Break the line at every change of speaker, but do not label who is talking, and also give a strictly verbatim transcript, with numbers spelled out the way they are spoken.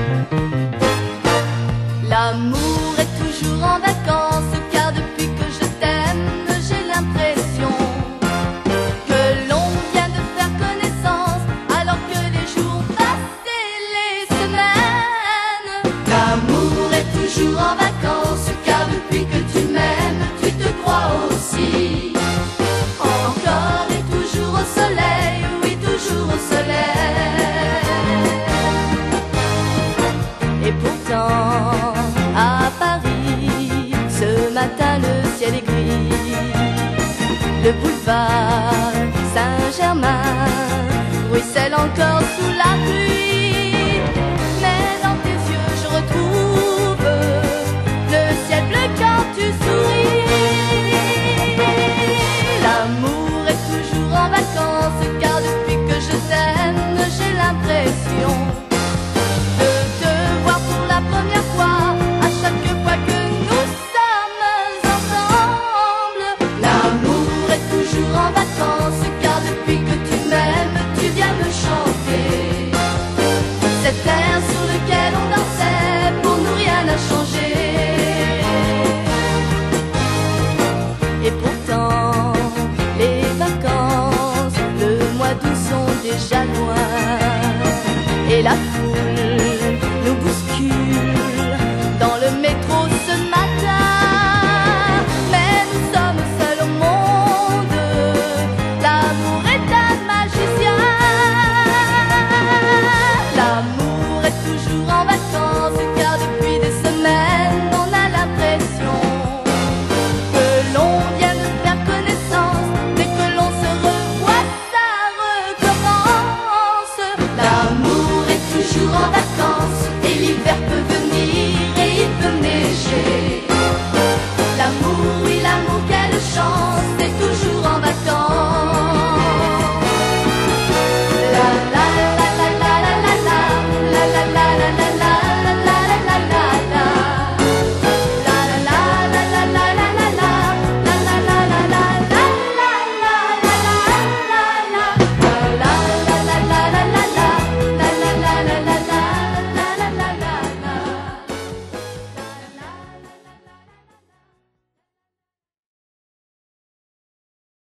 L'amour est toujours en vacances, car depuis que je t'aime, j'ai l'impression que l'on vient de faire connaissance, alors que les jours passent et les semaines. L'amour est toujours en vacances, car depuis que tu m'aimes, tu te crois aussi encore et toujours au soleil, oui, toujours au soleil. Et pourtant, à Paris, ce matin le ciel est gris. Le boulevard Saint-Germain ruisselle encore sous la pluie. Mais dans tes yeux je retrouve le ciel bleu quand tu souris. L'amour est toujours en vacances, car depuis que je t'aime, j'ai l'impression de te voir pour la première fois à chaque fois que nous sommes ensemble. L'amour est toujours en vacances, car depuis que tu m'aimes, tu viens me chanter cet air sur lequel on dansait, pour nous rien n'a changé. Et pourtant, les vacances, le mois d'août sont déjà loin, et la foule nous bouscule dans le métro ce matin. Mais nous sommes seuls au monde, l'amour est un magicien. L'amour est toujours en vacances, car depuis des semaines on a l'impression que l'on vient de faire connaissance. Dès que l'on se revoit, ça recommence. L'amour est toujours en vacances.